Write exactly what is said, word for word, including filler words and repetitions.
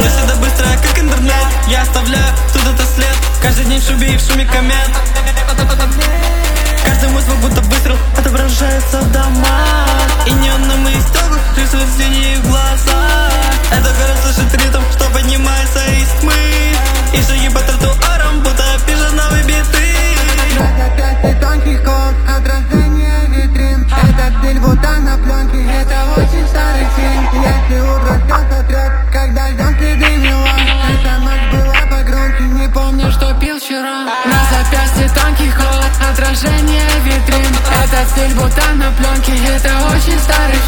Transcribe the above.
Мы всегда быстрая, как интернет. Я оставляю тут это след. Каждый день в шубе и в шуме комет. Каждый мой звук будто выстрел отображается в домах. И неон на моих стеклах рисует линии в глазах. Это город слышит ритм, что поднимается из тьмы. И шаги по тротуарам, будто пишет новые биты. Опять и тонкий код, отражение витрин. Это стиль будто на пленке, это очень старый фильм. Если утро ждет отряд, когда ждем следы мила. Эта ночь была погромче, не помню, что пил вчера. На запястье тонкий код, отражение витрин. Это стиль будто на пленке, это очень старый